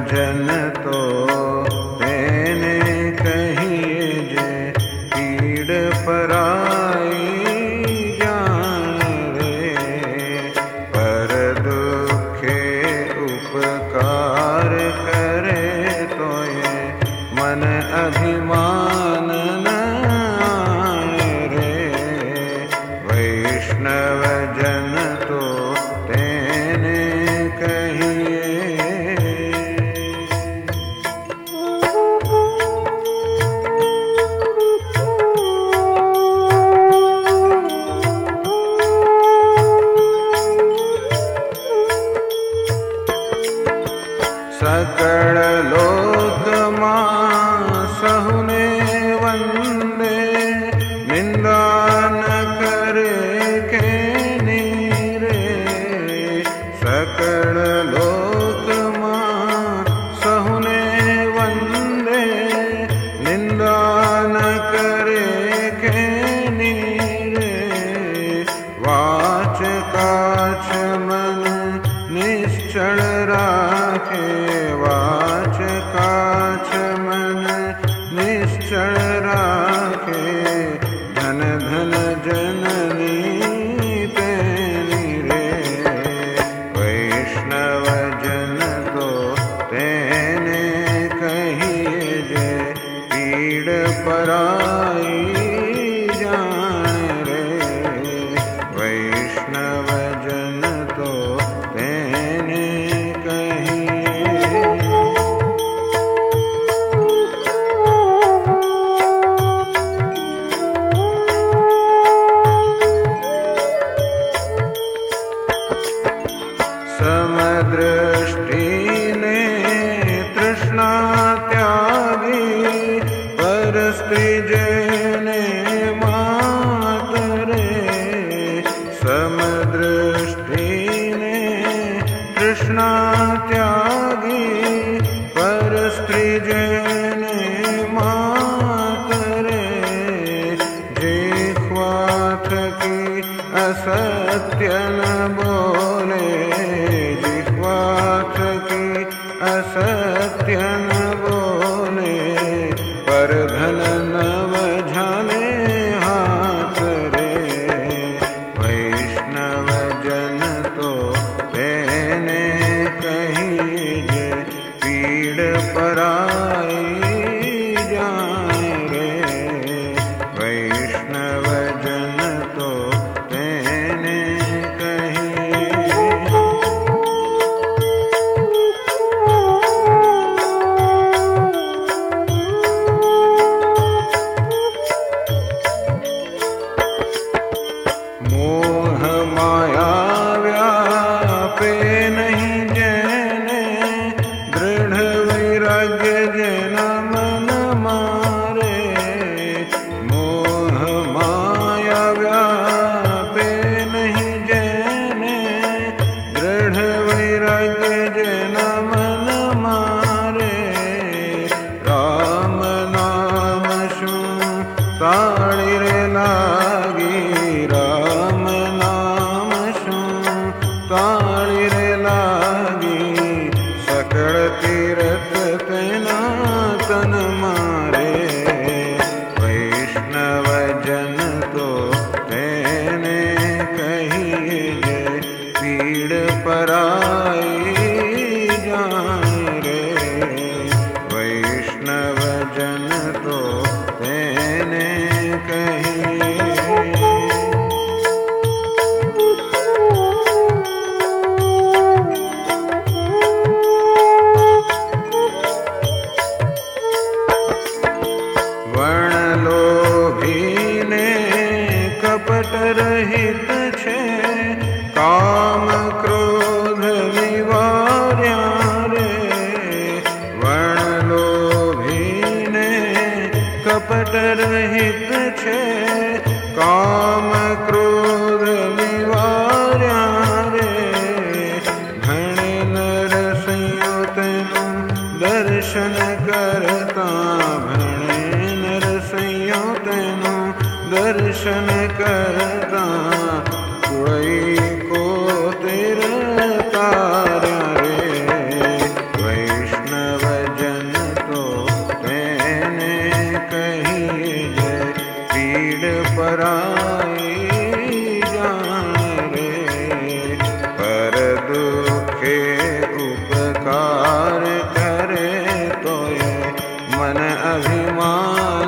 जन तो तेने कहिए जे पीड़ पराई जान रे। पर दुखे उपकार करे तो ये मन अभिमान न आए रे। वैष्णव जन तो तेने कहिए। सकल लोक मां सहुने वंदे निंदा न करे के नीरे। सकल लोक मां सहुने वंदे निंदा न करे के नीरे। वाच काछ मन निश्चल राखे। वाच काछ मन निश्चल राखे। धन धन जननी तेनी रे। वैष्णव जन तो तेने कहिए जे पीड़ पराई जान रे। वैष्णव जन तो तेने कहिए। समदृष्टि ने तृष्णा त्यागी पर स्त्री जने मात रे। समदृष्टि ने तृष्णा त्यागी पर स्त्री जने मात रे। जिह्वा थकी असत्य न बोले। जिह्वा थकी असत्य न बोले। पर धन नव झाले हाथ रे। वैष्णव जन तो तेने कहिए जे पीड़ पराई जाए रे। वैष्णव जन तो तेने कहिए। मोह माया व्यापे नहीं जैने। दृढ़ वैराग्य जन मन मारे। मोह माया व्यापे नहीं जैने। दृढ़ वैराग्य जन मन मारे। राम नाम शु ताड़ी रे लागी। राम नाम शु ताड़ी रे लागी। सकल तीरथ तेना तन मारे। वैष्णव जन तो तेने कहिए जे पीड़ पराई जाए रे। वैष्णव जन तो तेने कहिए। वर्ण लोभी ने कपट रहित छे। काम क्रोध निवार्या रे। वर्ण लोभी ने कपट रहित छे। काम क्रोध निवार्या रे। घणे नर संयुतनु दर्शन करता। घणे नर संयुतनु दर्शन करता। कोई को तेरा तारा रे। वैष्णव पीड़ पराई जान रे। पर दुखे उपकार करे तो ये मन अभिमान